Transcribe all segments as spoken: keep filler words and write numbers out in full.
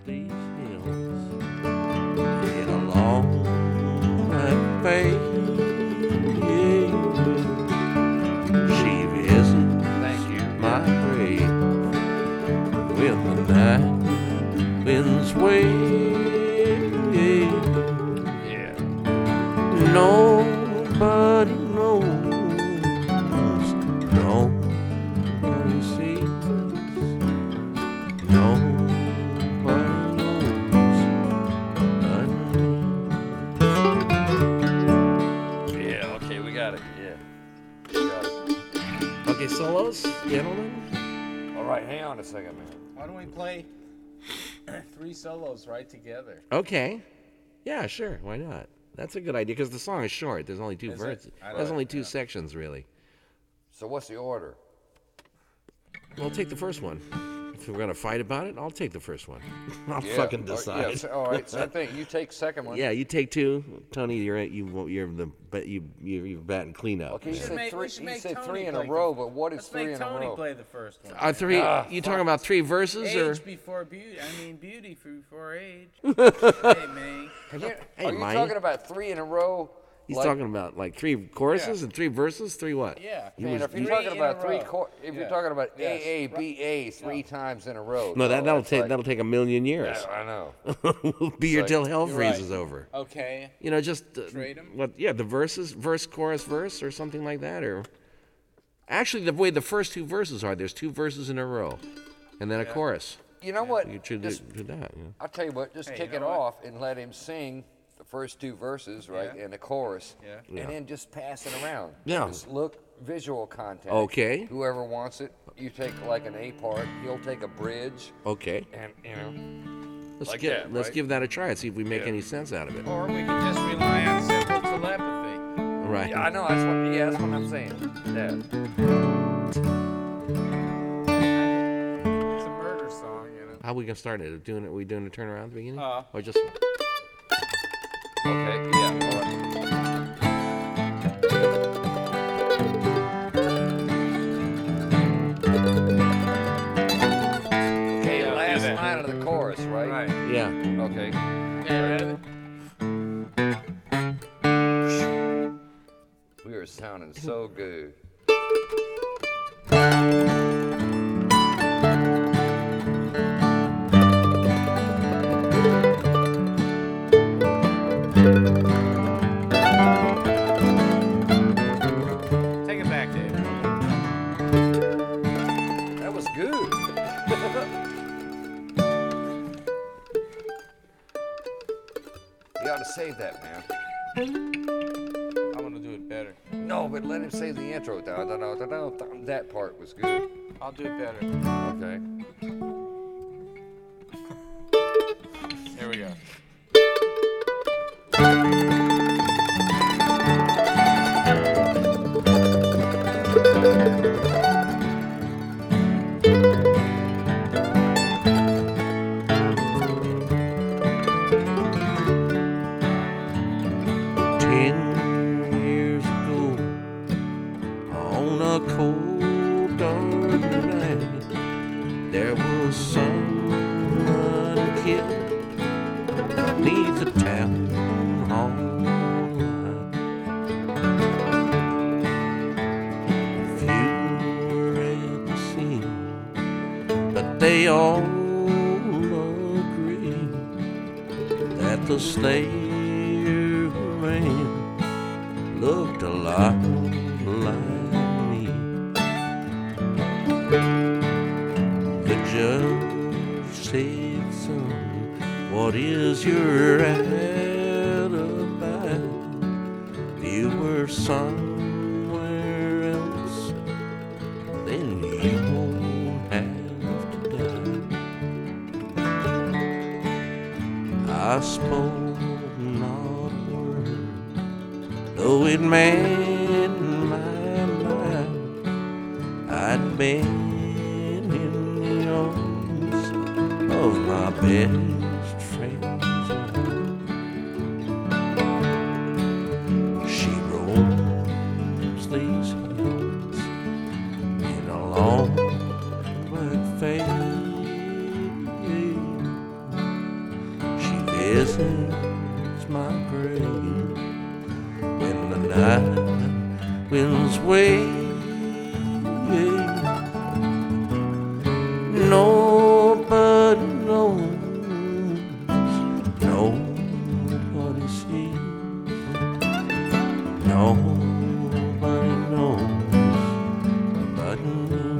these hills in a long black face. She visits Thank you. my grave when the night winds wave. Yeah. Nobody knows, nobody sees, nobody knows but me. Yeah, okay, we got it. Yeah. We got it. Okay, solos, gentlemen. All right, hang on a second, man. Why don't we play three solos right together? Okay, yeah, sure, why not? That's a good idea because the song is short. There's only two Is it? verses. I don't- There's only two yeah. sections, really. So what's the order? Well, take the first one. If we're gonna fight about it, I'll take the first one. I'll Yeah. fucking Or- decide. yeah, so- all right, same thing. You take second one. Yeah, you take two. Tony, you're you you're the but you you're, you're batting cleanup. Okay, you should said make- we three. should You make said Tony three in a play row, the- but what is Let's three make in a Tony row? play the first one. Are three? Ah, you fuck. talking about three verses or? Age before beauty. I mean, beauty before age. Hey, man. Are you, Hey, are you Mike. talking about three in a row? He's like, talking about like three choruses and three verses. Three what? Yeah. He Man, was- if you're he- Three talking in about a three, row. chor- if Yeah. you're talking about Yes. A A B A three times in a row. no, that that'll that's take like- that'll take a million years. Yeah, I know. We'll be here like- till hell You're right. freezes over. Okay. You know, just uh, Trade 'em? what? Yeah, the verses, verse, chorus, verse, or something like that, or actually the way the first two verses are. There's two verses in a row, and then a chorus. You know what? You should do, Just, do that. You know? I'll tell you what. Just Hey, kick you it know what? off and let him sing the first two verses, right, Yeah. and the chorus, Yeah. and Yeah. then just pass it around. Yeah. Just look visual contact. Okay. Whoever wants it, you take like an A part. He'll take a bridge, Okay, and you know. let's Like get that, let's right? give that a try and see if we make Yeah. any sense out of it. Or we can just rely on simple telepathy. Right. Yeah, I know. That's what. Yeah, that's what I'm saying. Yeah. It's a murder song, you know. How we gonna start it? Doing it? We doing a turnaround at the beginning? Uh. or just? Okay. Yeah. All right. Okay. Yeah, Last do that. line of the chorus, right? Right. Yeah. Okay. Okay, ready? We are sounding so good. Take it back, Dave. That was good. You ought to save that, man. I'm gonna do it better. No, but let him say the intro. Da, da, da, da, da, da. That part was good. I'll do it better. Okay. Here we go. Ten years ago, on a cold dark night, there was someone killed beneath the town hall light. Few were at the scene, but they all agreed that the slayer man looked a lot like me. The judge said, son, what is your alibi? You were somewhere else, then you won't have to die. I spoke not a word, though it meant my life. I'd been in the arms of my best friend's wife. She roams these hills in a long black fade. This is my praise when the night winds wave. Nobody knows, nobody sees, nobody knows but me.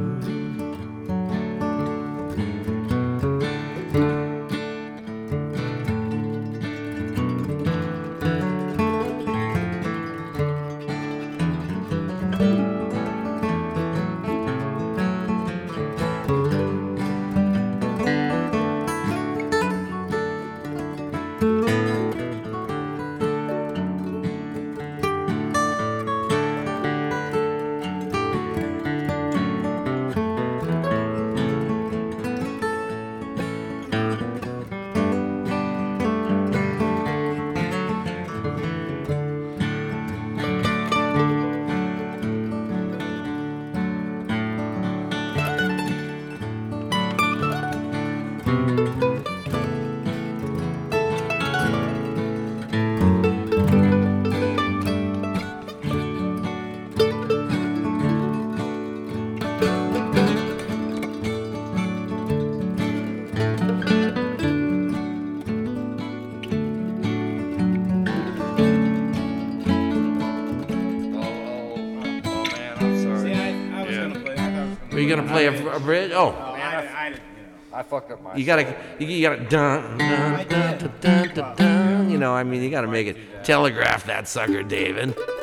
Are you gonna play a, a bridge? Oh, I fucked up my. you gotta, you, you gotta, dun, dun, dun, dun, dun, dun, dun. You know, I mean, you gotta make it telegraph that sucker, David.